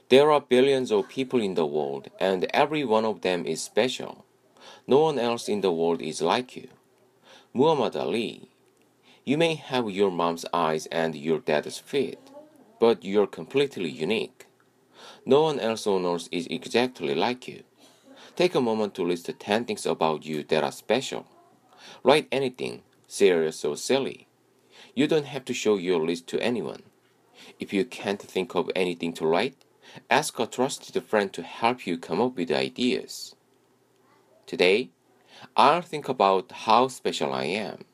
There are billions of people in the world, and every one of them is special. No one else in the world is like you. Muhammad Ali. You may have your mom's eyes and your dad's feet, but you're completely unique. No one else on earth is exactly like you. Take a moment to list 10 things about you that are special. Write anything, serious or silly. You don't have to show your list to anyone. If you can't think of anything to write, ask a trusted friend to help you come up with ideas. Today, I'll think about how special I am.